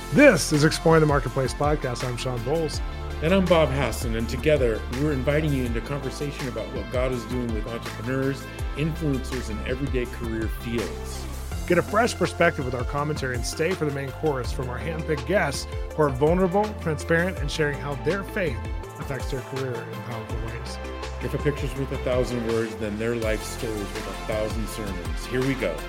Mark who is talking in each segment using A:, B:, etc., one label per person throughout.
A: This is Exploring the Marketplace podcast. I'm Sean Bowles.
B: And I'm Bob Hassan, and together we're inviting you into conversation about what God is doing with entrepreneurs, influencers, and everyday career fields.
A: Get a fresh perspective with our commentary and stay for the main chorus from our handpicked guests who are vulnerable, transparent, and sharing how their faith affects their career in powerful ways.
B: If a picture's worth 1,000 words, then their life story is worth 1,000 sermons. Here we go.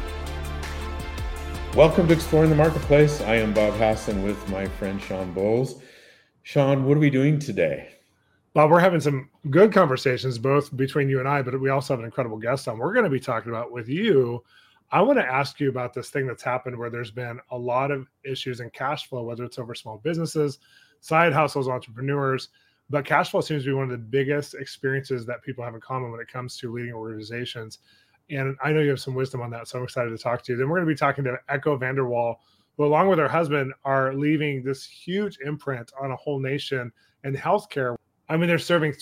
B: Welcome to Exploring the Marketplace. I am Bob Hassan with my friend Sean Bowles. Sean, what are we doing today?
A: Bob, we're having some good conversations, both between you and I, but we also have an incredible guest on. We're going to be talking about with you. I want to ask you about this thing that's happened where there's been a lot of issues in cash flow, whether it's over small businesses, side hustles, entrepreneurs, but cash flow seems to be one of the biggest experiences that people have in common when it comes to leading organizations. And I know you have some wisdom on that, so I'm excited to talk to you. Then we're going to be talking to Echo Vanderwall, who along with her husband are leaving this huge imprint on a whole nation in healthcare. I mean, they're serving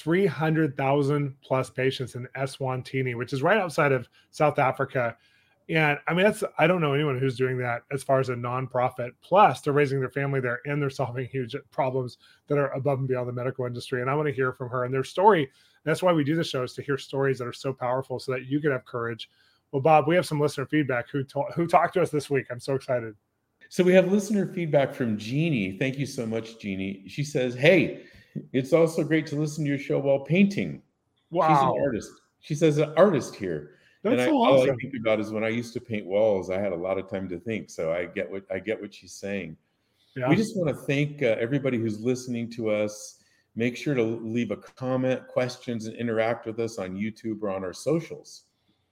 A: 300,000 plus patients in Eswatini, which is right outside of South Africa. And I mean, I don't know anyone who's doing that as far as a nonprofit. Plus, they're raising their family there and they're solving huge problems that are above and beyond the medical industry. And I want to hear from her and their story. That's why we do the show, is to hear stories that are so powerful so that you can have courage. Well, Bob, we have some listener feedback who talked to us this week. I'm so excited.
B: So we have listener feedback from Jeannie. Thank you so much, Jeannie. She says, hey, it's also great to listen to your show while painting.
A: Wow.
B: She's an artist. She says an artist here.
A: That's so
B: all
A: awesome.
B: I think about is when I used to paint walls, I had a lot of time to think. So I get what she's saying. Yeah. We just want to thank everybody who's listening to us. Make sure to leave a comment, questions, and interact with us on YouTube or on our socials.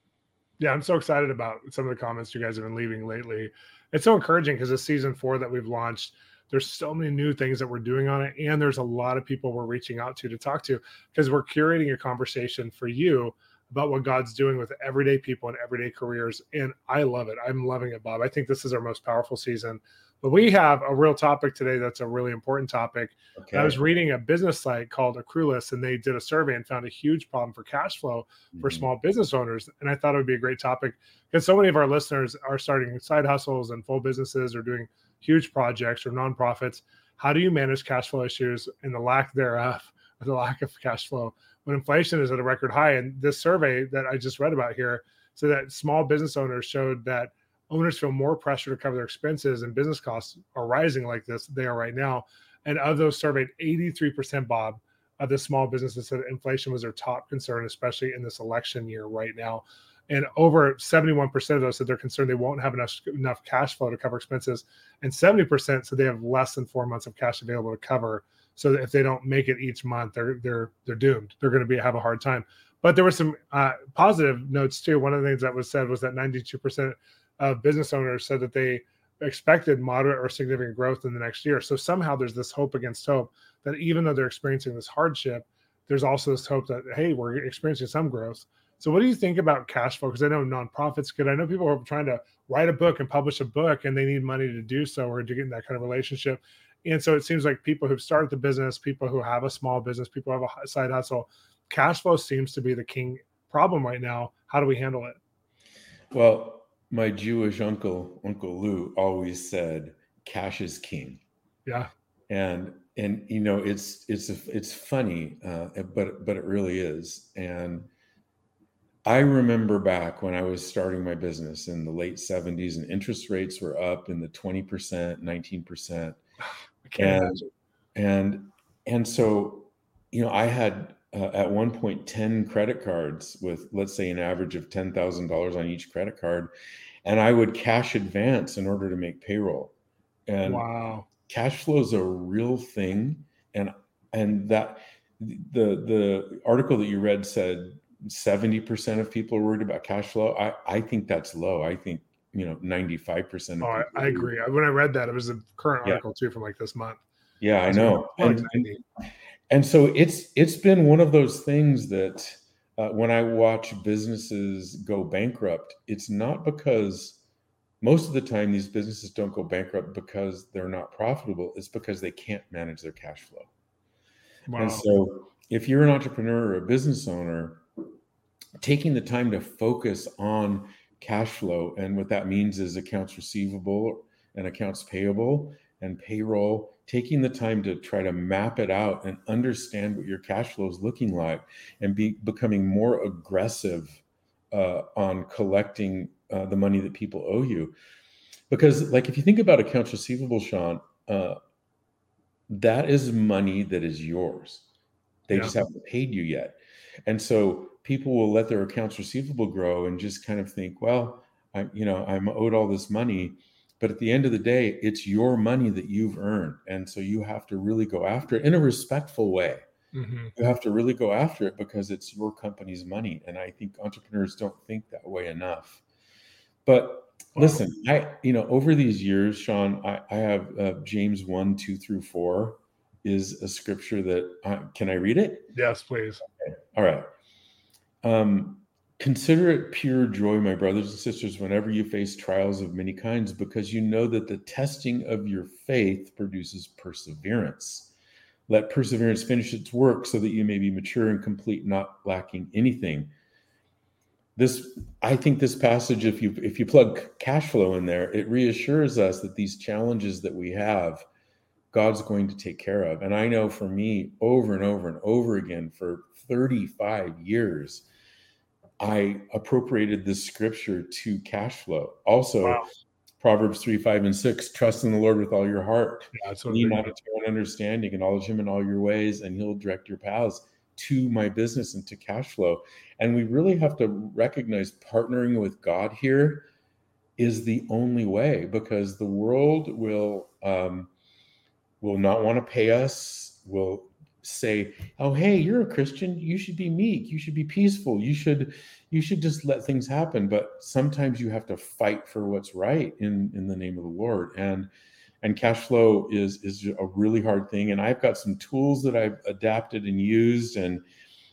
A: Yeah, I'm so excited about some of the comments you guys have been leaving lately. It's so encouraging because it's season 4 that we've launched. There's so many new things that we're doing on it. And there's a lot of people we're reaching out to talk to, because we're curating a conversation for you about what God's doing with everyday people and everyday careers. And I love it. I'm loving it, Bob. I think this is our most powerful season. But we have a real topic today that's a really important topic. Okay. I was reading a business site called Accrueless, and they did a survey and found a huge problem for cash flow for small business owners. And I thought it would be a great topic because so many of our listeners are starting side hustles and full businesses or doing huge projects or nonprofits. How do you manage cash flow issues and the lack thereof, or the lack of cash flow when inflation is at a record high? And this survey that I just read about here said that small business owners showed that owners feel more pressure to cover their expenses, and business costs are rising like they are right now. And of those surveyed, 83%, Bob, of the small businesses said inflation was their top concern, especially in this election year right now. And over 71% of those said they're concerned they won't have enough cash flow to cover expenses. And 70% said they have less than 4 months of cash available to cover. So that if they don't make it each month, they're doomed. They're going to have a hard time. But there were some positive notes too. One of the things that was said was that 92% of business owners said that they expected moderate or significant growth in the next year. So somehow there's this hope against hope that even though they're experiencing this hardship, there's also this hope that, hey, we're experiencing some growth. So what do you think about cash flow? Because I know nonprofits could. I know people are trying to write a book and publish a book, and they need money to do so or to get in that kind of relationship. And so it seems like people who've started the business, people who have a small business, people who have a side hustle, cash flow seems to be the king problem right now. How do we handle it?
B: Well, my Jewish uncle Lou, always said, "Cash is king."
A: Yeah,
B: and you know it's funny, but it really is. And I remember back when I was starting my business in the late 70s, and interest rates were up in the 20%, 19%, and so I had at one point 10 credit cards with, let's say, an average of $10,000 on each credit card. And I would cash advance in order to make payroll. And
A: wow,
B: cash flow is a real thing. And that the article that you read said 70% of people are worried about cash flow. I think that's low. I think 95%.
A: Oh, I agree. When I read that, it was a current article too from like this month.
B: Yeah, I know. And so it's been one of those things that when I watch businesses go bankrupt, it's not because most of the time these businesses don't go bankrupt because they're not profitable. It's because they can't manage their cash flow. Wow. And so if you're an entrepreneur or a business owner, taking the time to focus on cash flow, and what that means is accounts receivable and accounts payable, and payroll, taking the time to try to map it out and understand what your cash flow is looking like, and becoming more aggressive on collecting the money that people owe you. Because like, if you think about accounts receivable, Sean, that is money that is yours. They just haven't paid you yet. And so people will let their accounts receivable grow and just kind of think, well, I'm owed all this money. But at the end of the day, it's your money that you've earned. And so you have to really go after it in a respectful way.
A: Mm-hmm.
B: You have to really go after it because it's your company's money. And I think entrepreneurs don't think that way enough. But listen, over these years, Sean, I have James 1:2-4 is a scripture that can I read it?
A: Yes, please.
B: Okay. All right. Consider it pure joy, my brothers and sisters, whenever you face trials of many kinds, because you know that the testing of your faith produces perseverance. Let perseverance finish its work so that you may be mature and complete, not lacking anything. I think this passage, if you plug cash flow in there, it reassures us that these challenges that we have, God's going to take care of. And I know for me, over and over and over again, for 35 years, I appropriated this scripture to cash flow. Also, Proverbs 3:5-6, trust in the Lord with all your heart. Lean not into your own understanding, acknowledge him in all your ways, and he'll direct your paths to my business and to cash flow. And we really have to recognize partnering with God here is the only way, because the world will not want to pay us, will say, oh, hey, you're a Christian, you should be meek, you should be peaceful, you should just let things happen. But sometimes you have to fight for what's right in the name of the Lord. And cash flow is a really hard thing. And I've got some tools that I've adapted and used, and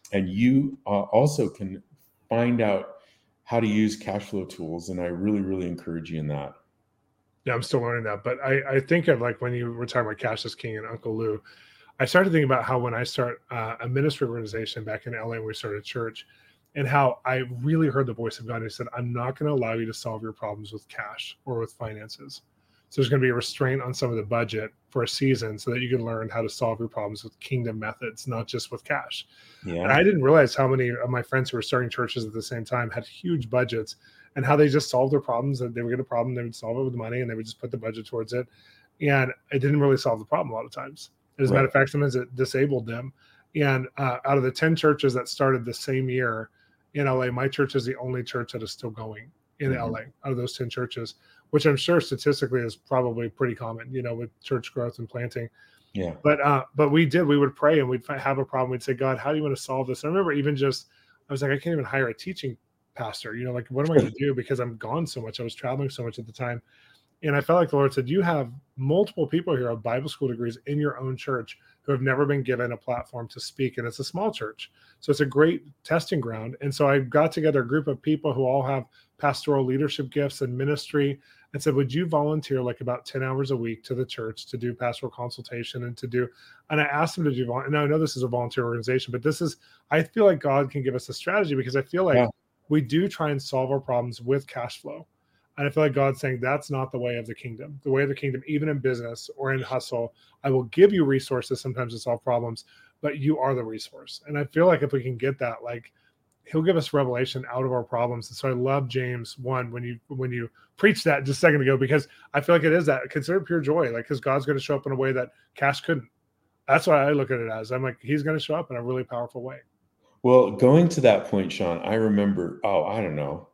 B: you also can find out how to use cash flow tools. And I really, really encourage you in that.
A: Yeah, I'm still learning that. But I think of, like, when you were talking about Cash is King and Uncle Lou, I started thinking about how when I start a ministry organization back in LA, when we started a church, and how I really heard the voice of God. He said, I'm not going to allow you to solve your problems with cash or with finances. So there's going to be a restraint on some of the budget for a season so that you can learn how to solve your problems with kingdom methods, not just with cash. Yeah. And I didn't realize how many of my friends who were starting churches at the same time had huge budgets, and how they just solved their problems. That they would get a problem, they would solve it with money, and they would just put the budget towards it. And it didn't really solve the problem a lot of times. As a matter of fact, sometimes it disabled them. And out of the 10 churches that started the same year in LA, my church is the only church that is still going in LA out of those 10 churches, which I'm sure statistically is probably pretty common, with church growth and planting. Yeah. But we would pray, and we'd have a problem. We'd say, God, how do you want to solve this? I remember I was like, I can't even hire a teaching pastor, like, what am I going to do? Because I'm gone so much. I was traveling so much at the time. And I felt like the Lord said, you have multiple people here with Bible school degrees in your own church who have never been given a platform to speak. And it's a small church. So it's a great testing ground. And so I got together a group of people who all have pastoral leadership gifts and ministry, and said, would you volunteer like about 10 hours a week to the church to do pastoral consultation and I asked them to do, and I know this is a volunteer organization, but I feel like God can give us a strategy, because I feel like we do try and solve our problems with cash flow. And I feel like God's saying that's not the way of the kingdom. The way of the kingdom, even in business or in hustle, I will give you resources sometimes to solve problems, but you are the resource. And I feel like if we can get that, like, he'll give us revelation out of our problems. And so I love James 1 when you preached that just a second ago, because I feel like it is that. Consider pure joy, like, because God's going to show up in a way that cash couldn't. That's why I look at it as. I'm like, he's going to show up in a really powerful way.
B: Well, going to that point, Sean, I remember, I don't know,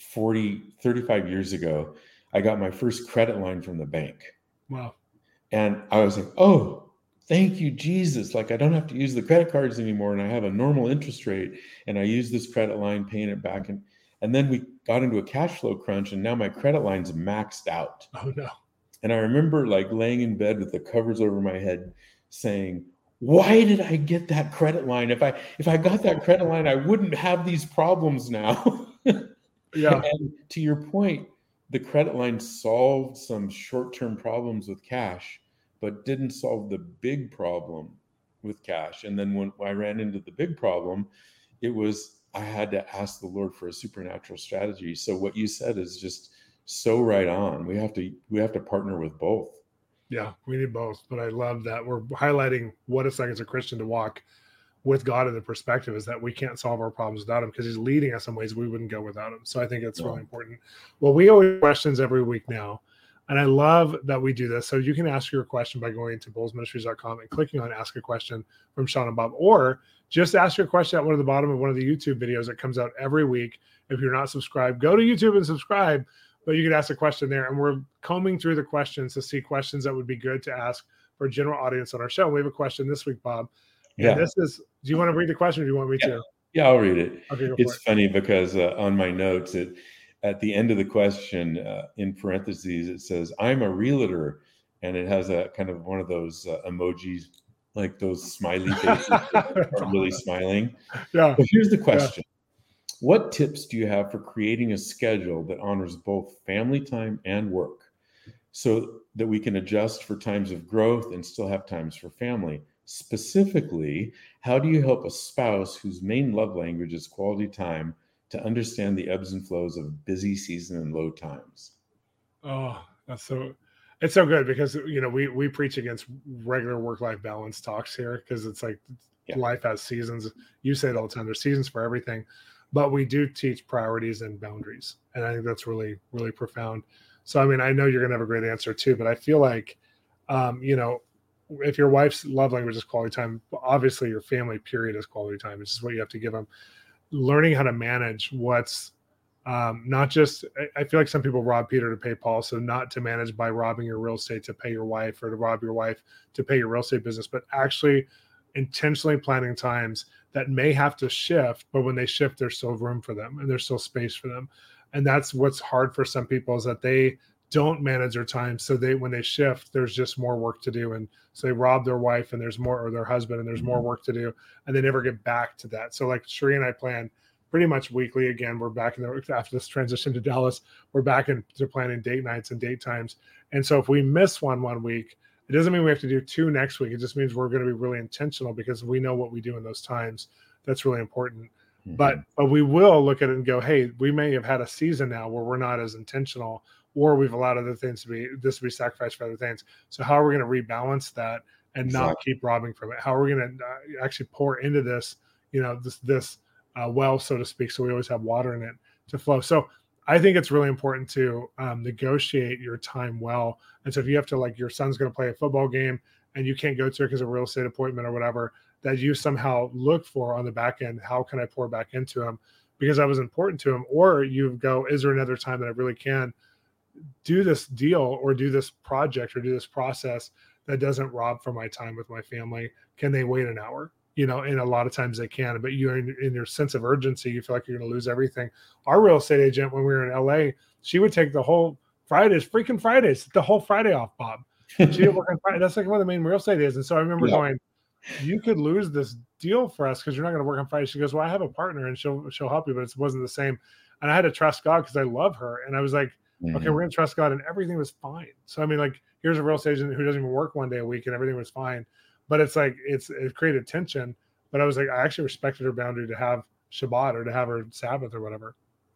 B: 35 years ago, I got my first credit line from the bank. Wow. And I was like, oh, thank you, Jesus. Like, I don't have to use the credit cards anymore, and I have a normal interest rate, and I use this credit line, paying it back. And then we got into a cash flow crunch, and now my credit line's maxed out.
A: Oh, no.
B: And I remember, like, laying in bed with the covers over my head saying, why did I get that credit line? If I got that credit line, I wouldn't have these problems now. Yeah. And to your point, the credit line solved some short-term problems with cash, but didn't solve the big problem with cash. And then when I ran into the big problem, I had to ask the Lord for a supernatural strategy. So what you said is just so right on. We have to partner with both.
A: Yeah, we need both. But I love that we're highlighting what it's like as a Christian to walk with God in the perspective is that we can't solve our problems without him because he's leading us in ways we wouldn't go without him. So I think it's really important. Well, we always have questions every week now. And I love that we do this. So you can ask your question by going to bullsministries.com and clicking on ask a question from Sean and Bob, or just ask your question at one of the bottom of one of the YouTube videos that comes out every week. If you're not subscribed, go to YouTube and subscribe, but you can ask a question there. And we're combing through the questions to see questions that would be good to ask for a general audience on our show. We have a question this week, Bob. Yeah. And this is, do you want to read the question or do you want me to?
B: Yeah, I'll read it.
A: Okay,
B: it's funny because on my notes, at the end of the question, in parentheses, it says, I'm a realtor. And it has a kind of one of those emojis, like those smiley faces that are really smiling.
A: Yeah.
B: But here's the question. Yeah. What tips do you have for creating a schedule that honors both family time and work so that we can adjust for times of growth and still have times for family? Specifically, how do you help a spouse whose main love language is quality time to understand the ebbs and flows of busy season and low times?
A: Oh, it's so good because, you know, we preach against regular work-life balance talks here because it's like life has seasons. You say it all the time. There's seasons for everything, but we do teach priorities and boundaries. And I think that's really, really profound. So, I mean, I know you're going to have a great answer too, but I feel like, you know, if your wife's love language is quality time, obviously your family period is quality time. It's just what you have to give them. Learning how to manage what's not just, I feel like some people rob Peter to pay Paul. So not to manage by robbing your real estate to pay your wife or to rob your wife to pay your real estate business, but actually intentionally planning times that may have to shift, but when they shift, there's still room for them and there's still space for them. And that's what's hard for some people is that they don't manage their time. So when they shift, there's just more work to do. And so they rob their wife and there's more, or their husband, and there's more work to do. And they never get back to that. So like Sheree and I plan pretty much weekly. Again, we're back after this transition to Dallas, we're back into planning date nights and date times. And so if we miss one week, it doesn't mean we have to do two next week. It just means we're going to be really intentional because we know what we do in those times. That's really important. Mm-hmm. But we will look at it and go, hey, we may have had a season now where we're not as intentional, or we've allowed other things to be sacrificed for other things. So how are we going to rebalance that and not keep robbing from it? How are we going to actually pour into this, you know, this well, so to speak, so we always have water in it to flow. So I think it's really important to negotiate your time well. And so if you have to, like, your son's going to play a football game and you can't go to it because of a real estate appointment or whatever, that you somehow look for on the back end, how can I pour back into him because that was important to him? Or you go, is there another time that I really can do this deal or do this project or do this process that doesn't rob from my time with my family? Can they wait an hour? You know, and a lot of times they can, but you're in your sense of urgency, you feel like you're going to lose everything. Our real estate agent, when we were in LA, she would take the whole Fridays, the whole Friday off, Bob. She didn't work on Friday. That's like one of the main real estate is. And so I remember going, you could lose this deal for us because you're not going to work on Friday. She goes, well, I have a partner and she'll help you, but it wasn't the same. And I had to trust God because I love her. And I was like, okay, we're going to trust God, and everything was fine. So, I mean, like, here's a real estate agent who doesn't even work one day a week and everything was fine. But it's like, it created tension. But I was like, I actually respected her boundary to have Shabbat or to have her Sabbath or whatever.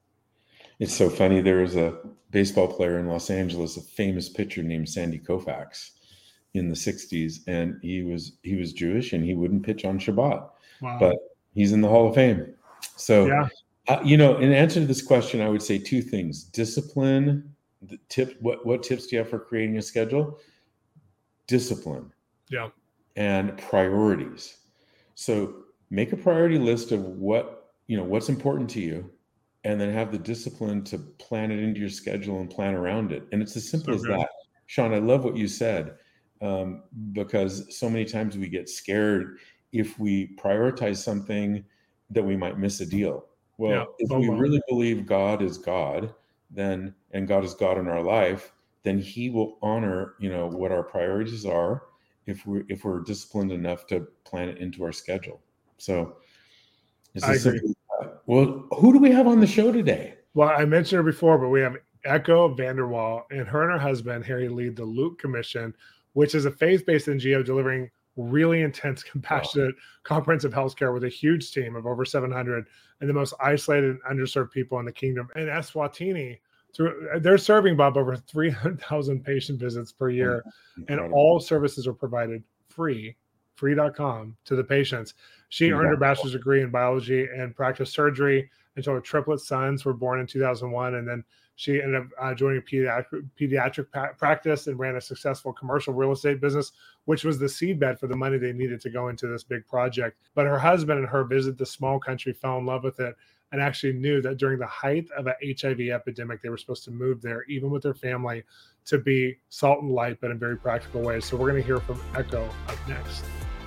B: It's so funny. There was a baseball player in Los Angeles, a famous pitcher named Sandy Koufax in the 60s. And he was Jewish and he wouldn't pitch on Shabbat. Wow. But he's in the Hall of Fame. So, you know, in answer to this question, I would say two things. Discipline, what tips do you have for creating a schedule? Discipline.
A: Yeah.
B: And priorities. So make a priority list of what's important to you, and then have the discipline to plan it into your schedule and plan around it. And it's as simple as that. Sean, I love what you said, because so many times we get scared if we prioritize something that we might miss a deal. Well, if we really believe God is God, and God is God in our life, then He will honor, what our priorities are if we're disciplined enough to plan it into our schedule. So
A: I agree.
B: Well, who do we have on the show today?
A: Well, I mentioned her before, but we have Echo Vanderwall, and her husband, Harry, lead the Luke Commission, which is a faith-based NGO delivering really intense, compassionate, comprehensive healthcare with a huge team of over 700 and the most isolated and underserved people in the kingdom. And Eswatini, They're serving, Bob, over 300,000 patient visits per year, and all services are provided free.com to the patients. She earned her bachelor's degree in biology and practiced surgery until her triplet sons were born in 2001. And then she ended up joining a pediatric practice and ran a successful commercial real estate business, which was the seedbed for the money they needed to go into this big project. But her husband and her visit the small country, fell in love with it, and actually knew that during the height of an HIV epidemic, they were supposed to move there, even with their family, to be salt and light, but in very practical ways. So we're going to hear from Echo up next.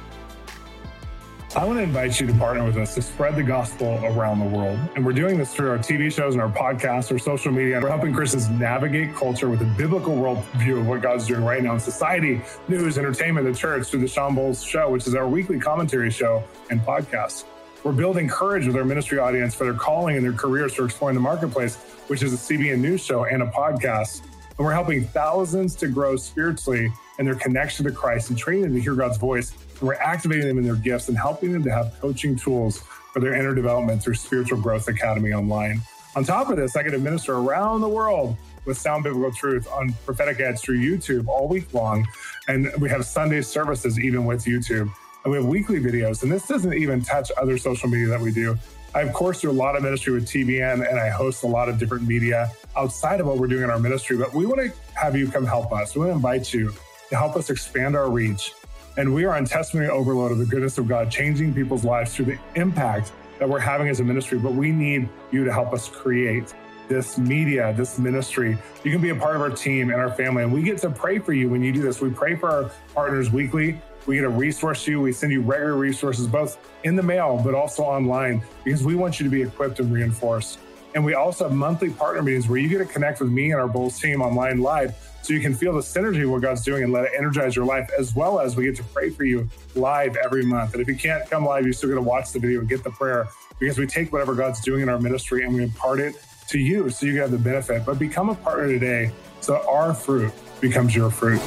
C: I want to invite you to partner with us to spread the gospel around the world. And we're doing this through our TV shows and our podcasts, our social media. We're helping Christians navigate culture with a biblical worldview of what God's doing right now in society, news, entertainment, the church, through the Sean Bowles Show, which is our weekly commentary show and podcast. We're building courage with our ministry audience for their calling and their careers for exploring the marketplace, which is a CBN news show and a podcast. And we're helping thousands to grow spiritually in their connection to Christ and training them to hear God's voice. And we're activating them in their gifts and helping them to have coaching tools for their inner development through Spiritual Growth Academy online. On top of this, I get to minister around the world with sound biblical truth on Prophetic Edge through YouTube all week long. And we have Sunday services even with YouTube. And we have weekly videos. And this doesn't even touch other social media that we do. I, of course, do a lot of ministry with TBN, and I host a lot of different media outside of what we're doing in our ministry. But we want to have you come help us. We want to invite you to help us expand our reach. And we are on testimony overload of the goodness of God, changing people's lives through the impact that we're having as a ministry. But we need you to help us create this media, this ministry. You can be a part of our team and our family. And we get to pray for you when you do this. We pray for our partners weekly. We get to resource you. We send you regular resources, both in the mail, but also online, because we want you to be equipped and reinforced. And we also have monthly partner meetings where you get to connect with me and our Bowles team online live, so you can feel the synergy of what God's doing and let it energize your life, as well as we get to pray for you live every month. And if you can't come live, you're still going to watch the video and get the prayer, because we take whatever God's doing in our ministry and we impart it to you so you can have the benefit. But become a partner today so our fruit becomes your fruit.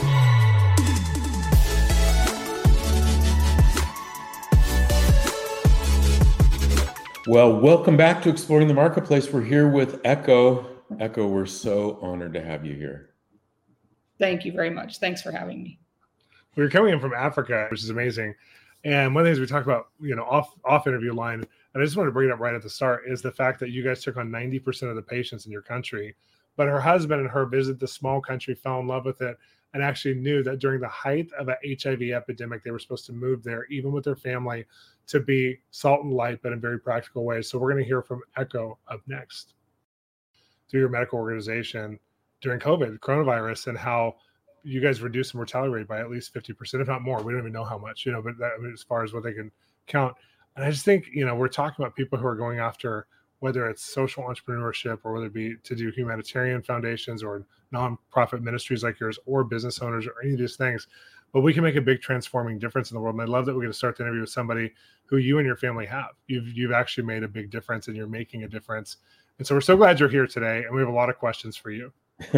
B: Well, welcome back to Exploring the Marketplace. We're here with Echo. Echo, we're so honored to have you here.
D: Thank you very much. Thanks for having me.
A: We're coming in from Africa, which is amazing. And one of the things we talked about, off interview line, and I just want to bring it up right at the start, is the fact that you guys took on 90% of the patients in your country. But her husband and her visit the small country, fell in love with it, and actually knew that during the height of an HIV epidemic, they were supposed to move there, even with their family, to be salt and light, but in very practical ways. So we're going to hear from Echo up next. Through your medical organization during COVID, coronavirus, and how you guys reduced the mortality rate by at least 50%, if not more. We don't even know how much, but that, as far as what they can count. And I just think, we're talking about people who are going after, whether it's social entrepreneurship or whether it be to do humanitarian foundations or nonprofit ministries like yours, or business owners, or any of these things. But we can make a big transforming difference in the world. And I love that we're going to start the interview with somebody who you and your family have. You've actually made a big difference, and you're making a difference. And so we're so glad you're here today, and we have a lot of questions for you.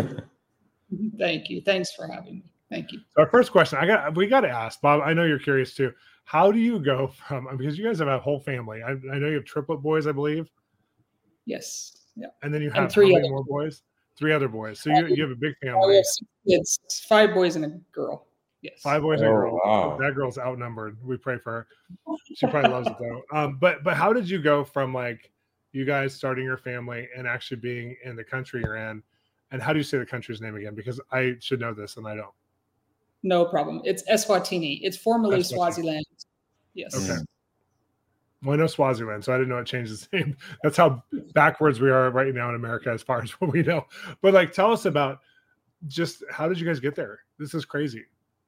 D: Thank you. Thanks for having me. Thank you.
A: So our first question, we got to ask, Bob, I know you're curious too. How do you go from, because you guys have a whole family. I know you have triplet boys, I believe.
D: Yes. Yeah.
A: And then you have
D: three
A: more boys? 3 other boys. So you have a big family.
D: We have 6 kids, 5 boys and a girl. Yes.
A: 5 boys and a girl.
B: Wow.
A: That girl's outnumbered. We pray for her. She probably loves it though. But how did you go from you guys starting your family and actually being in the country you're in? And how do you say the country's name again? Because I should know this and I don't.
D: No problem. It's Eswatini. It's formerly Swaziland. Yes.
A: Okay. Well, I know Swaziland, so I didn't know it changed its name. That's how backwards we are right now in America as far as what we know. But tell us about just how did you guys get there? This is crazy.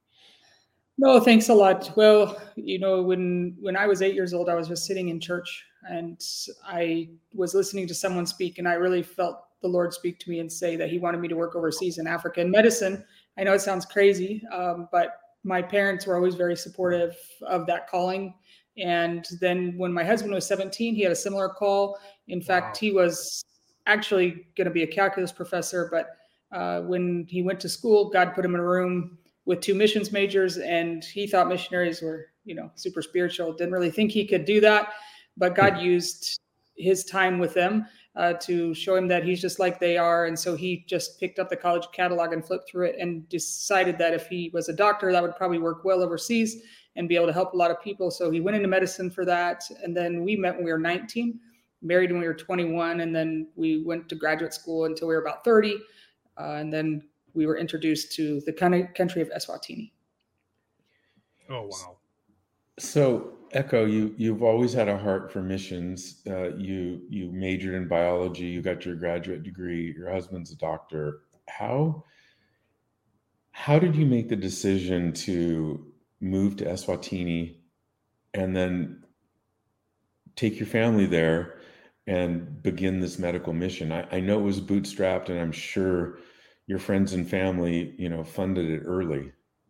D: No, thanks a lot. Well, when I was 8 years old, I was just sitting in church and I was listening to someone speak, and I really felt the Lord speak to me and say that he wanted me to work overseas in Africa in medicine. I know it sounds crazy, but my parents were always very supportive of that calling. And then when my husband was 17, he had a similar call. In fact, he was actually going to be a calculus professor, but when he went to school, God put him in a room with 2 missions majors, and he thought missionaries were, super spiritual. Didn't really think he could do that, but God used his time with them to show him that he's just like they are. And so he just picked up the college catalog and flipped through it and decided that if he was a doctor, that would probably work well overseas and be able to help a lot of people. So he went into medicine for that. And then we met when we were 19, married when we were 21. And then we went to graduate school until we were about 30. And then we were introduced to the country of Eswatini.
A: Oh, wow.
B: So Echo, you've always had a heart for missions. You majored in biology, you got your graduate degree, your husband's a doctor. How did you make the decision to move to Eswatini and then take your family there and begin this medical mission? I know it was bootstrapped, and I'm sure your friends and family, funded it early.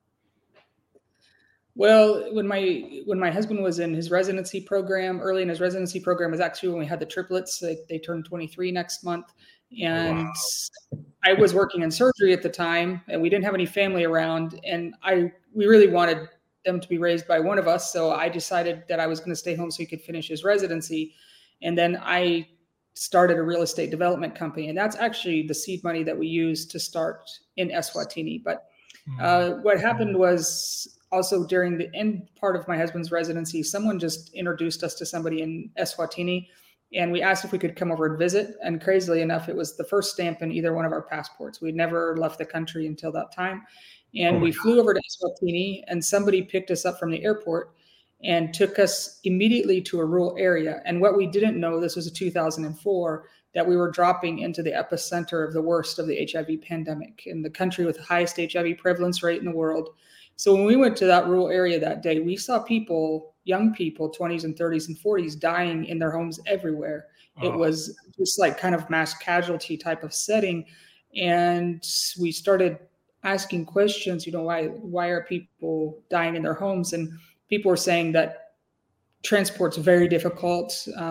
D: Well, when my husband was in his residency program, early in his residency program was actually when we had the triplets. They turned 23 next month. And wow. I was working in surgery at the time, and we didn't have any family around. And we really wanted them to be raised by one of us. So I decided that I was going to stay home so he could finish his residency. And then I started a real estate development company. And that's actually the seed money that we used to start in Eswatini. But what happened was, also during the end part of my husband's residency, someone just introduced us to somebody in Eswatini, and we asked if we could come over and visit. And crazily enough, it was the first stamp in either one of our passports. We'd never left the country until that time. And we flew over to Eswatini, and somebody picked us up from the airport and took us immediately to a rural area. And what we didn't know, this was 2004, that we were dropping into the epicenter of the worst of the HIV pandemic in the country with the highest HIV prevalence rate in the world. So when we went to that rural area that day, we saw people, young people, 20s and 30s and 40s, dying in their homes everywhere. Oh. It was just like kind of mass casualty type of setting. And we started asking questions, why are people dying in their homes? And people were saying that transport's very difficult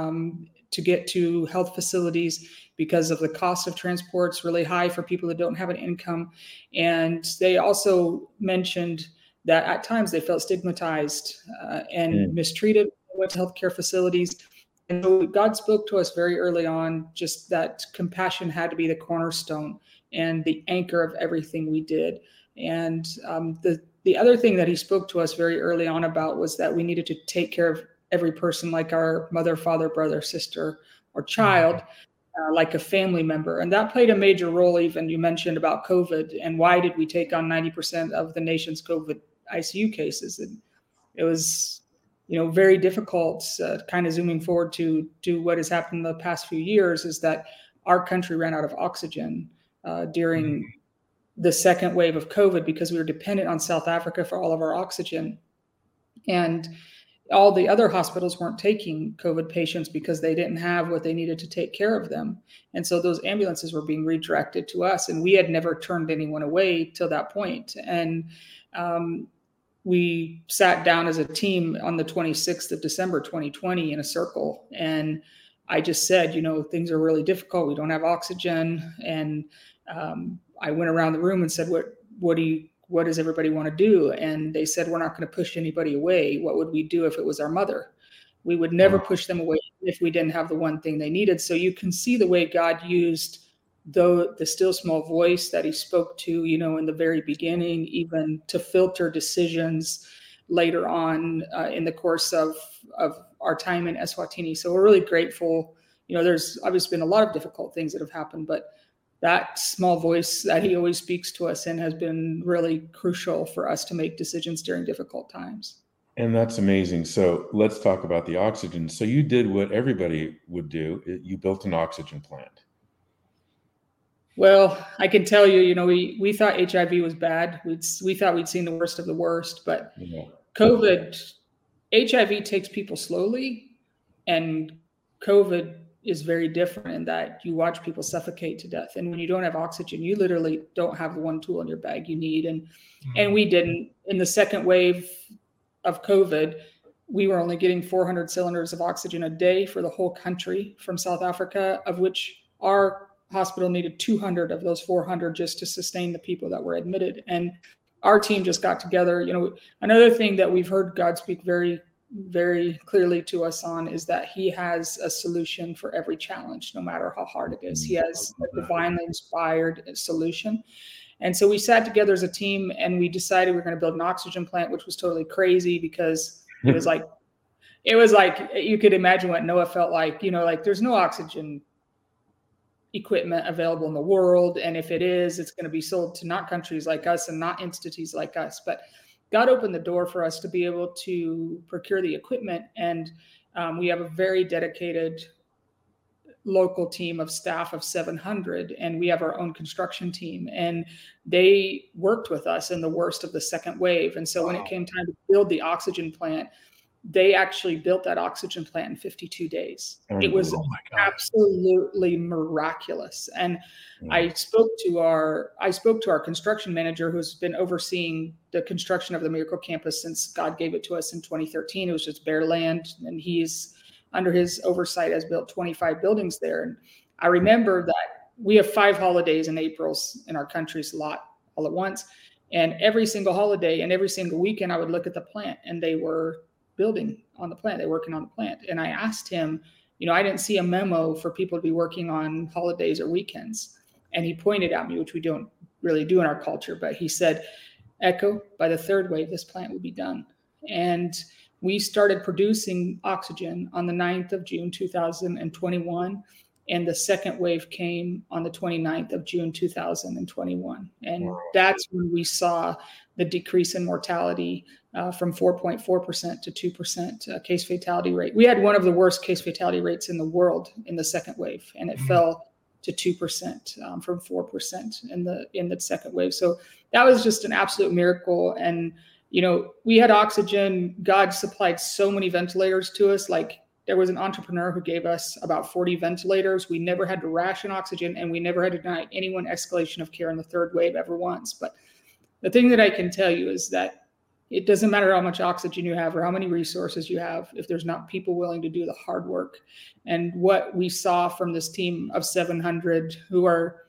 D: to get to health facilities because of the cost of transport's really high for people that don't have an income. And they also mentioned that at times they felt stigmatized and mistreated with healthcare facilities. And so God spoke to us very early on, just that compassion had to be the cornerstone and the anchor of everything we did. And the other thing that he spoke to us very early on about was that we needed to take care of every person like our mother, father, brother, sister, or child, like a family member. And that played a major role. Even you mentioned about COVID and why did we take on 90% of the nation's COVID ICU cases? And it was, very difficult, kind of zooming forward to what has happened in the past few years, is that our country ran out of oxygen during the second wave of COVID because we were dependent on South Africa for all of our oxygen. And all the other hospitals weren't taking COVID patients because they didn't have what they needed to take care of them. And so those ambulances were being redirected to us, and we had never turned anyone away till that point. And we sat down as a team on the 26th of December, 2020 in a circle. And I just said, things are really difficult. We don't have oxygen. And I went around the room and said, what does everybody want to do? And they said, we're not going to push anybody away. What would we do if it was our mother? We would never push them away if we didn't have the one thing they needed. So you can see the way God used the still small voice that he spoke to, in the very beginning, even to filter decisions later on in the course of our time in Eswatini. So we're really grateful. There's obviously been a lot of difficult things that have happened, but that small voice that he always speaks to us in has been really crucial for us to make decisions during difficult times.
B: And that's amazing. So let's talk about the oxygen. So you did what everybody would do. You built an oxygen plant.
D: Well, I can tell you, we thought HIV was bad. We thought we'd seen the worst of the worst, but HIV takes people slowly, and COVID is very different in that you watch people suffocate to death. And when you don't have oxygen, you literally don't have the one tool in your bag you need. And we didn't. In the second wave of COVID, we were only getting 400 cylinders of oxygen a day for the whole country from South Africa, of which our hospital needed 200 of those 400 just to sustain the people that were admitted. And our team just got together. Another thing that we've heard God speak very, very clearly to us on is that he has a solution for every challenge, no matter how hard it is. He has a divinely inspired solution. And so we sat together as a team and we decided we were going to build an oxygen plant, which was totally crazy because it was like you could imagine what Noah felt like, like there's no oxygen equipment available in the world. And if it is, it's going to be sold to not countries like us and not entities like us. But God opened the door for us to be able to procure the equipment. And we have a very dedicated local team of staff of 700, and we have our own construction team. And they worked with us in the worst of the second wave. And so when it came time to build the oxygen plant, they actually built that oxygen plant in 52 days. It was absolutely miraculous. And I spoke to our construction manager, who's been overseeing the construction of the Miracle Campus since God gave it to us in 2013. It was just bare land, and he's under his oversight has built 25 buildings there. And I remember that we have 5 holidays in April in our country's lot all at once. And every single holiday and every single weekend, I would look at the plant, and they were building on the plant. They're working on the plant. And I asked him, I didn't see a memo for people to be working on holidays or weekends. And he pointed at me, which we don't really do in our culture, but he said, Echo, by the third wave, this plant will be done. And we started producing oxygen on the 9th of June, 2021. And the second wave came on the 29th of June, 2021. And that's when we saw the decrease in mortality from 4.4% to 2% case fatality rate. We had one of the worst case fatality rates in the world in the second wave, and it fell to 2% from 4% in the second wave. So that was just an absolute miracle. And we had oxygen. God supplied so many ventilators to us. Like, there was an entrepreneur who gave us about 40 ventilators. We never had to ration oxygen, and we never had to deny anyone escalation of care in the third wave ever once. But the thing that I can tell you is that it doesn't matter how much oxygen you have or how many resources you have if there's not people willing to do the hard work. And what we saw from this team of 700 who are,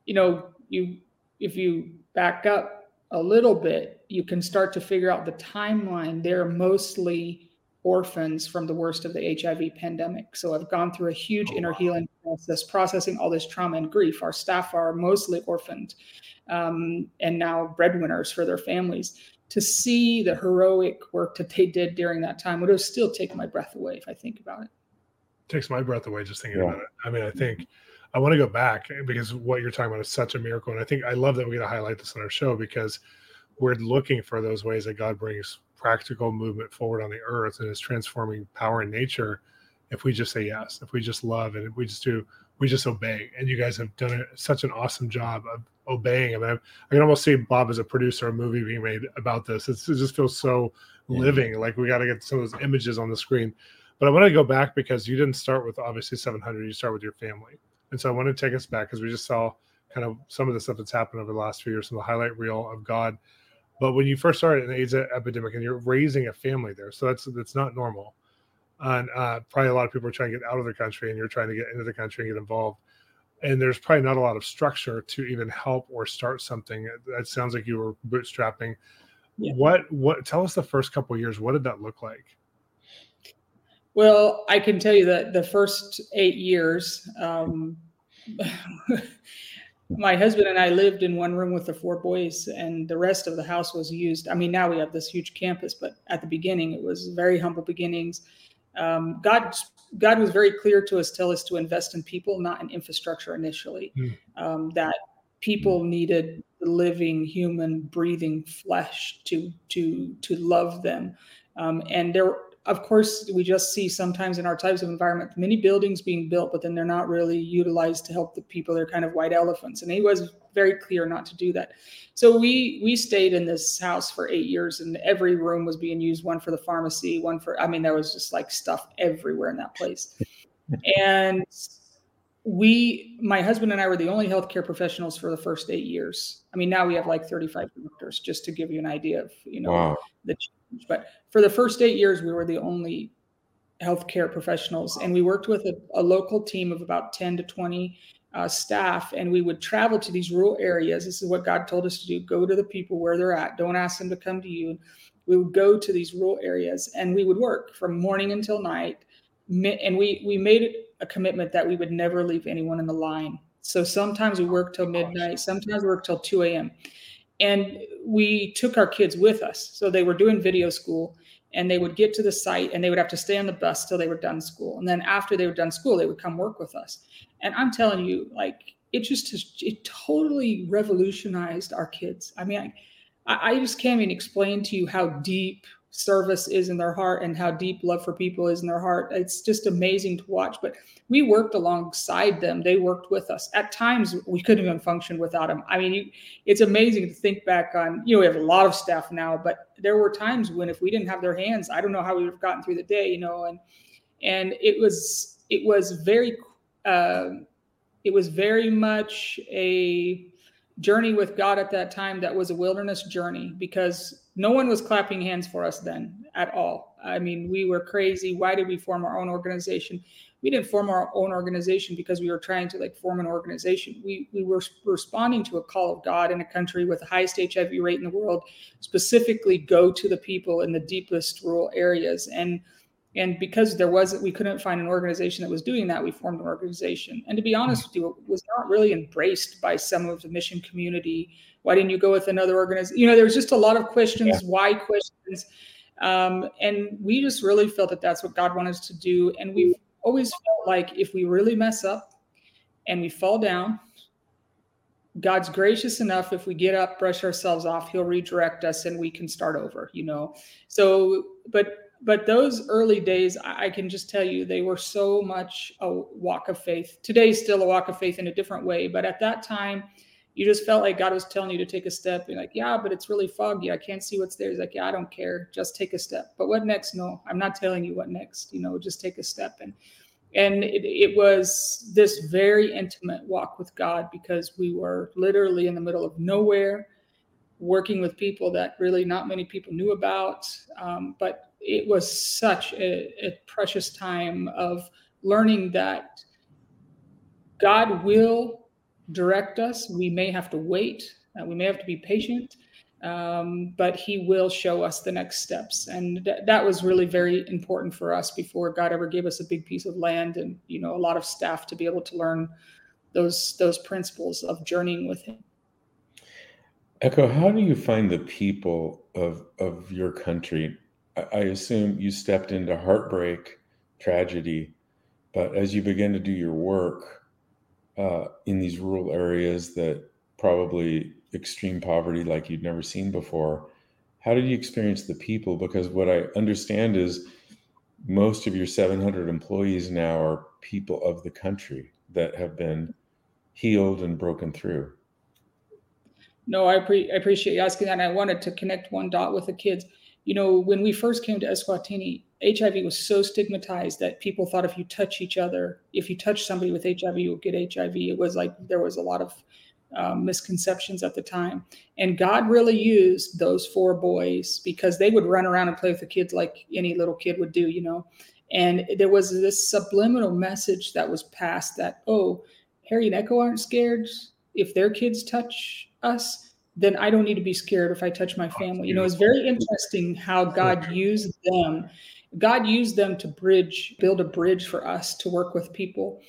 D: if you back up a little bit, you can start to figure out the timeline. They're mostly orphans from the worst of the HIV pandemic. So I've gone through a huge inner healing process, processing all this trauma and grief. Our staff are mostly orphaned and now breadwinners for their families. To see the heroic work that they did during that time would have still taken my breath away if I think about it.
A: Takes my breath away just thinking about it. I mean, I think I want to go back because what you're talking about is such a miracle. And I think I love that we get to highlight this on our show because we're looking for those ways that God brings practical movement forward on the earth and is transforming power in nature. If we just say yes, if we just love, and if we just obey. And you guys have done such an awesome job of obeying. I mean, I can almost see Bob as a producer, a movie being made about this. It just feels so living. Like we got to get some of those images on the screen. But I want to go back because you didn't start with obviously 700. You start with your family. And so I want to take us back because we just saw kind of some of the stuff that's happened over the last few years, some of the highlight reel of God. But when you first started an AIDS epidemic and you're raising a family there, so that's not normal. And probably a lot of people are trying to get out of the country and you're trying to get into the country and get involved. And there's probably not a lot of structure to even help or start something. That sounds like you were bootstrapping. Yeah. What tell us the first couple of years, what did that look like?
D: Well, I can tell you that the first 8 years, my husband and I lived in one room with the 4 boys, and the rest of the house was used. I mean, now we have this huge campus, but at the beginning, it was very humble beginnings. God was very clear to us, tell us to invest in people, not in infrastructure initially. That people needed the living, human, breathing flesh to love them. And there, of course, we just see sometimes in our types of environment, many buildings being built, but then they're not really utilized to help the people. They're kind of white elephants. And he was very clear not to do that. So we stayed in this house for 8 years, and every room was being used, one for the pharmacy, there was just like stuff everywhere in that place. And my husband and I were the only healthcare professionals for the first 8 years. I mean, now we have like 35 doctors, just to give you an idea of, the change. But for the first 8 years, we were the only healthcare professionals, and we worked with a local team of about 10 to 20 staff, and we would travel to these rural areas. This is what God told us to do. Go to the people where they're at. Don't ask them to come to you. we would go to these rural areas and we would work from morning until night. And we made a commitment that we would never leave anyone in the line. So sometimes we worked till midnight, sometimes we worked till 2 a.m. And we took our kids with us. So they were doing video school, and they would get to the site and they would have to stay on the bus till they were done school. And then after they were done school, they would come work with us. And I'm telling you, like, it totally revolutionized our kids. I mean, I just can't even explain to you how deep service is in their heart and how deep love for people is in their heart. It's just amazing to watch. But we worked alongside them. They worked with us. At times, we couldn't even function without them. I mean, it's amazing to think back on, we have a lot of staff now, but there were times when if we didn't have their hands, I don't know how we would have gotten through the day, and it was very much a journey with God at that time that was a wilderness journey, because no one was clapping hands for us then at all. I mean, we were crazy. Why did we form our own organization? We didn't form our own organization because we were trying to form an organization. We were responding to a call of God in a country with the highest HIV rate in the world, specifically go to the people in the deepest rural areas. And because we couldn't find an organization that was doing that, we formed an organization. And to be honest with you, it was not really embraced by some of the mission community. Why didn't you go with another organization? There was just a lot of questions, why questions. And we just really felt that that's what God wanted us to do. And we've always felt like if we really mess up and we fall down, God's gracious enough. If we get up, brush ourselves off, he'll redirect us and we can start over, So, but those early days, I can just tell you, they were so much a walk of faith. Today's still a walk of faith in a different way. But at that time, you just felt like God was telling you to take a step. You're like, yeah, but it's really foggy. I can't see what's there. He's like, yeah, I don't care. Just take a step. But what next? No, I'm not telling you what next. Just take a step. And it was this very intimate walk with God, because we were literally in the middle of nowhere, working with people that really not many people knew about. But it was such a precious time of learning that God will direct us. We may have to wait. We may have to be patient, but he will show us the next steps. And that was really very important for us before God ever gave us a big piece of land and, a lot of staff to be able to learn those principles of journeying with him.
B: Echo, how do you find the people of your country? I assume you stepped into heartbreak, tragedy, but as you begin to do your work in these rural areas that probably extreme poverty like you'd never seen before, how did you experience the people? Because what I understand is most of your 700 employees now are people of the country that have been healed and broken through.
D: No, I appreciate you asking that. And I wanted to connect one dot with the kids. When we first came to Eswatini, HIV was so stigmatized that people thought if you touch somebody with HIV, you'll get HIV. It was like there was a lot of misconceptions at the time. And God really used those 4 boys, because they would run around and play with the kids like any little kid would do, And there was this subliminal message that was passed that, Harry and Echo aren't scared. If their kids touch us, then I don't need to be scared if I touch my family. It's very interesting how God used them. God used them to build a bridge for us to work with people.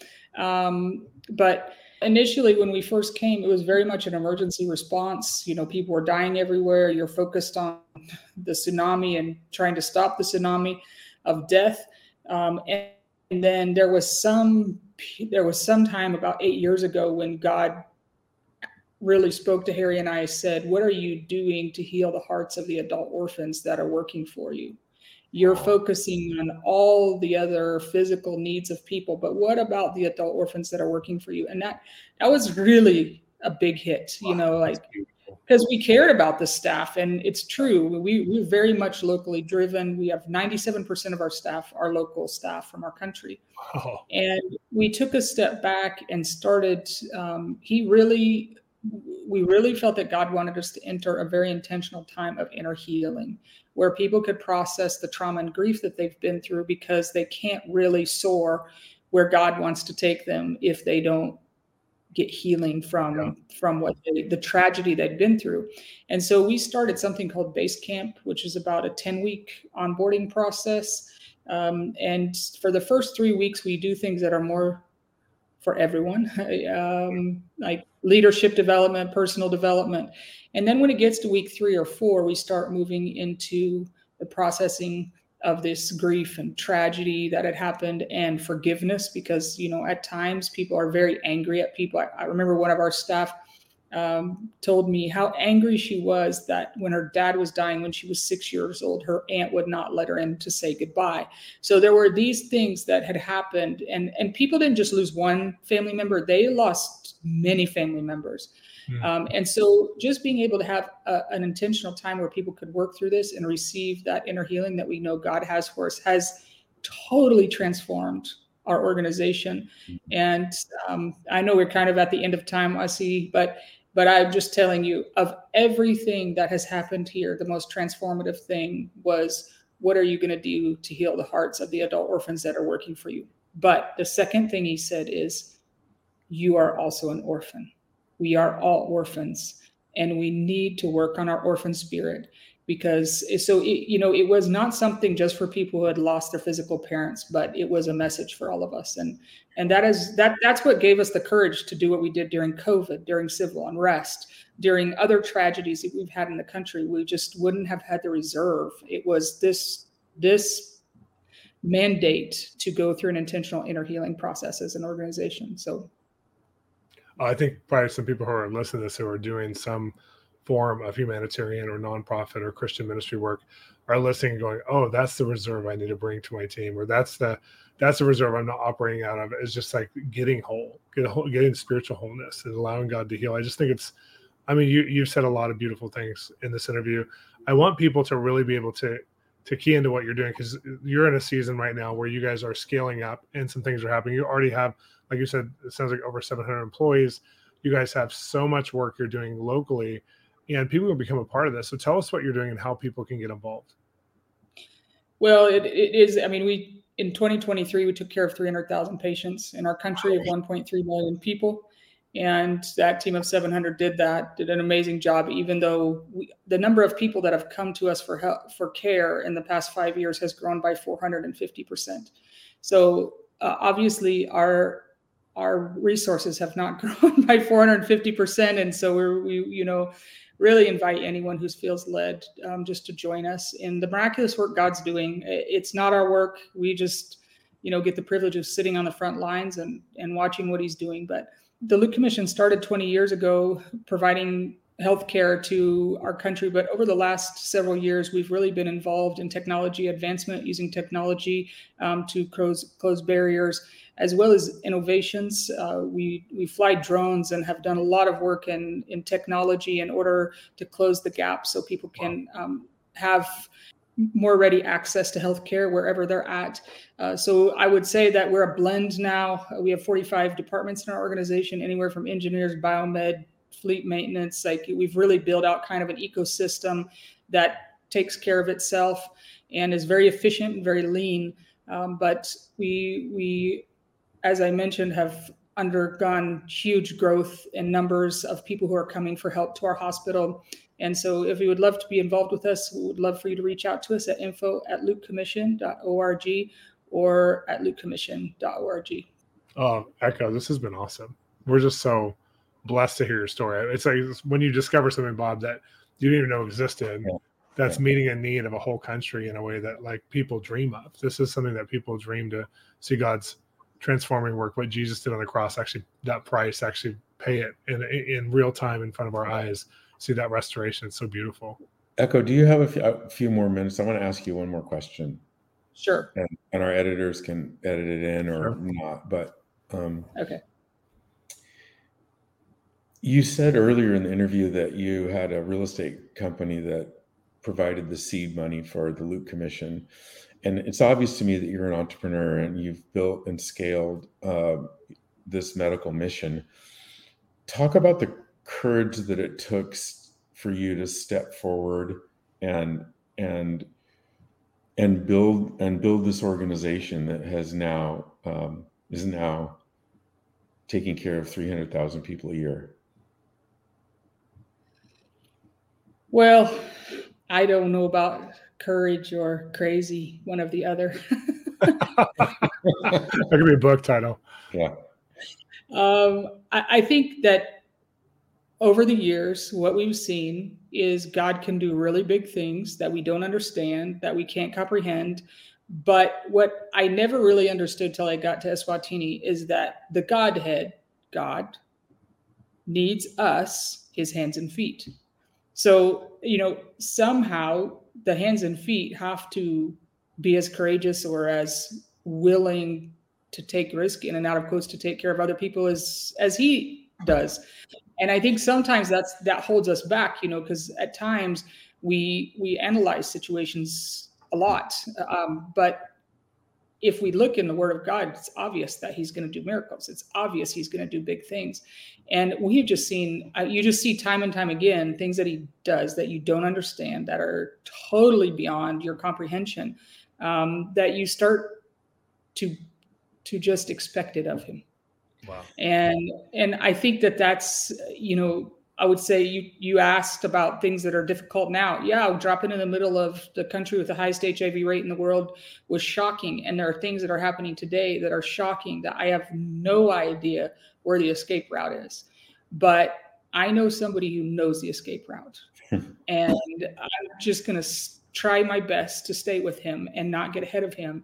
D: But initially, when we first came, it was very much an emergency response. People were dying everywhere. You're focused on the tsunami and trying to stop the tsunami of death. And then there was some time about 8 years ago when God really spoke to Harry and I, said, what are you doing to heal the hearts of the adult orphans that are working for you? You're focusing on all the other physical needs of people, but what about the adult orphans that are working for you? And that was really a big hit, because we cared about the staff. And it's true, we're very much locally driven. We have 97% of our staff are local staff from our country. Wow. And we took a step back and started, we really felt that God wanted us to enter a very intentional time of inner healing, where people could process the trauma and grief that they've been through, because they can't really soar where God wants to take them if they don't get healing from what the tragedy they'd been through. And so we started something called Base Camp, which is about a 10-week onboarding process. And for the first 3 weeks, we do things that are more for everyone, like leadership development, personal development. And then when it gets to week 3 or 4, we start moving into the processing of this grief and tragedy that had happened and forgiveness, because, at times people are very angry at people. I remember one of our staff told me how angry she was that when her dad was dying when she was 6 years old, her aunt would not let her in to say goodbye. So there were these things that had happened, and people didn't just lose one family member, they lost many family members. And so just being able to have an intentional time where people could work through this and receive that inner healing that we know God has for us has totally transformed our organization. And I know we're kind of at the end of time, I see, but I'm just telling you, of everything that has happened here, the most transformative thing was, what are you going to do to heal the hearts of the adult orphans that are working for you? But the second thing he said is, you are also an orphan. We are all orphans, and we need to work on our orphan spirit, because it was not something just for people who had lost their physical parents, but it was a message for all of us. And that's what gave us the courage to do what we did during COVID, during civil unrest, during other tragedies that we've had in the country. We just wouldn't have had the reserve. It was this mandate to go through an intentional inner healing process as an organization. So
A: I think probably some people who are listening to this, who are doing some form of humanitarian or nonprofit or Christian ministry work, are listening and going, oh, that's the reserve I need to bring to my team, or that's the reserve I'm not operating out of. It's just like getting getting spiritual wholeness and allowing God to heal. I just think you've said a lot of beautiful things in this interview. I want people to really be able to key into what you're doing, because you're in a season right now where you guys are scaling up and some things are happening. You already have, like you said, it sounds like over 700 employees. You guys have so much work you're doing locally, and people will become a part of this. So tell us what you're doing and how people can get involved.
D: Well, it is. We in 2023 we took care of 300,000 patients in our country of 1.3 million people, and that team of 700 did an amazing job. Even though the number of people that have come to us for help, for care in the past 5 years has grown by 450%. So obviously our resources have not grown by 450%, and so we really invite anyone who feels led just to join us in the miraculous work God's doing. It's not our work. We just, get the privilege of sitting on the front lines and watching what he's doing. But the Luke Commission started 20 years ago providing healthcare to our country. But over the last several years, we've really been involved in technology advancement, using technology to close barriers, as well as innovations. We fly drones and have done a lot of work in technology in order to close the gap so people can have more ready access to healthcare wherever they're at. So I would say that we're a blend now. We have 45 departments in our organization, anywhere from engineers, biomed, fleet maintenance. Like, we've really built out kind of an ecosystem that takes care of itself and is very efficient and very lean. But we, as I mentioned, have undergone huge growth in numbers of people who are coming for help to our hospital. And so if you would love to be involved with us, we would love for you to reach out to us at info@lukecommission.org or at lukecommission.org.
A: Oh, Echo, this has been awesome. We're just so blessed to hear your story. It's like when you discover something, Bob, that you didn't even know existed, that's meeting a need of a whole country in a way that like people dream of. This is something that people dream to see God's transforming work, what Jesus did on the cross, actually that price, actually pay it in real time in front of our eyes, see that restoration. It's so beautiful.
B: Echo, do you have a few more minutes? I want to ask you one more question.
D: Sure.
B: And our editors can edit it in or not, but
D: okay.
B: You said earlier in the interview that you had a real estate company that provided the seed money for the Luke Commission. And it's obvious to me that you're an entrepreneur and you've built and scaled this medical mission. Talk about the courage that it took for you to step forward and build this organization that has now is now taking care of 300,000 people a year?
D: Well, I don't know about courage or crazy, one of the other.
A: That could be a book title.
B: Yeah.
D: I think that over the years, what we've seen is God can do really big things that we don't understand, that we can't comprehend. But what I never really understood till I got to Eswatini is that the Godhead, God, needs us, his hands and feet. So, somehow the hands and feet have to be as courageous or as willing to take risk in and out of quotes to take care of other people as he does. And I think sometimes that holds us back, because at times we analyze situations a lot. But if we look in the Word of God, it's obvious that he's going to do miracles. It's obvious he's going to do big things. And we've just seen, you just see time and time again, things that he does that you don't understand, that are totally beyond your comprehension, that you start to just expect it of him.
A: Wow.
D: And I think that's, I would say you asked about things that are difficult now. Yeah, dropping in the middle of the country with the highest HIV rate in the world was shocking. And there are things that are happening today that are shocking that I have no idea where the escape route is. But I know somebody who knows the escape route. And I'm just going to try my best to stay with him and not get ahead of him.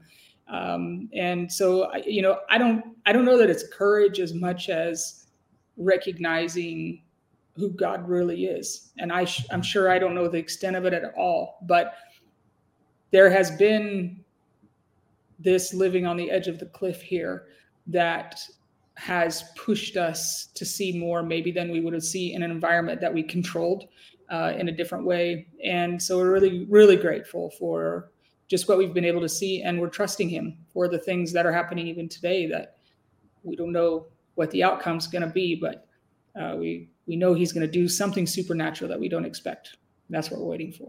D: And so, I don't know that it's courage as much as recognizing who God really is. And I'm sure I don't know the extent of it at all, but there has been this living on the edge of the cliff here that has pushed us to see more maybe than we would have seen in an environment that we controlled in a different way. And so we're really, really grateful for just what we've been able to see. And we're trusting him for the things that are happening even today that we don't know what the outcome's going to be, but we know he's going to do something supernatural that we don't expect. That's what we're waiting for.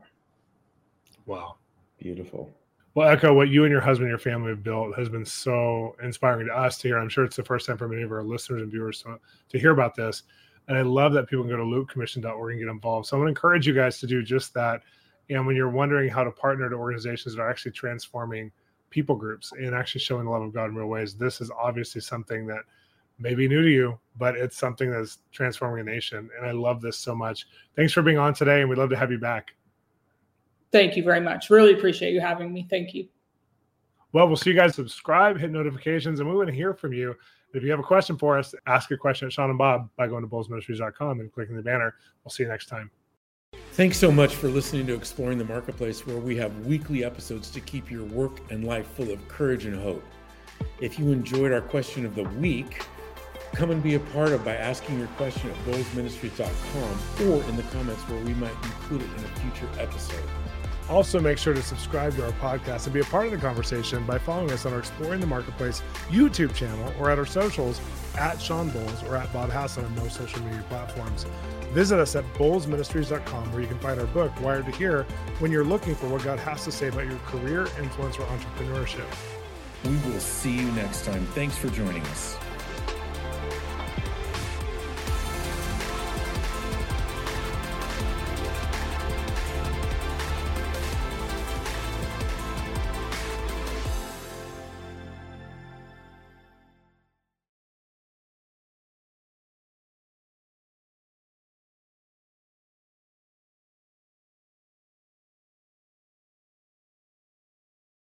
A: Wow.
B: Beautiful.
A: Well, Echo, what you and your husband and your family have built has been so inspiring to us to hear. I'm sure it's the first time for many of our listeners and viewers to hear about this. And I love that people can go to lutecommission.org and get involved. So I want to encourage you guys to do just that. And when you're wondering how to partner to organizations that are actually transforming people groups and actually showing the love of God in real ways, this is obviously something that may be new to you, but it's something that's transforming a nation. And I love this so much. Thanks for being on today, and we'd love to have you back.
D: Thank you very much. Really appreciate you having me. Thank you.
A: Well, we'll see you guys. Subscribe, hit notifications, and we want to hear from you. If you have a question for us, ask a question at Sean and Bob by going to bowlesministries.com and clicking the banner. We'll see you next time.
B: Thanks so much for listening to Exploring the Marketplace, where we have weekly episodes to keep your work and life full of courage and hope. If you enjoyed our question of the week, come and be a part of by asking your question at bowlesministries.com or in the comments where we might include it in a future episode.
A: Also, make sure to subscribe to our podcast and be a part of the conversation by following us on our Exploring the Marketplace YouTube channel or at our socials at Sean Bowles or at Bob Hassan on most social media platforms. Visit us at bowlesministries.com, where you can find our book, Wired to Hear, when you're looking for what God has to say about your career, influence, or entrepreneurship.
B: We will see you next time. Thanks for joining us.